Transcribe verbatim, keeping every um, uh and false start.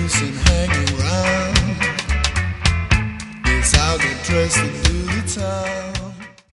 face and hang around. Yes, I'll get dressed.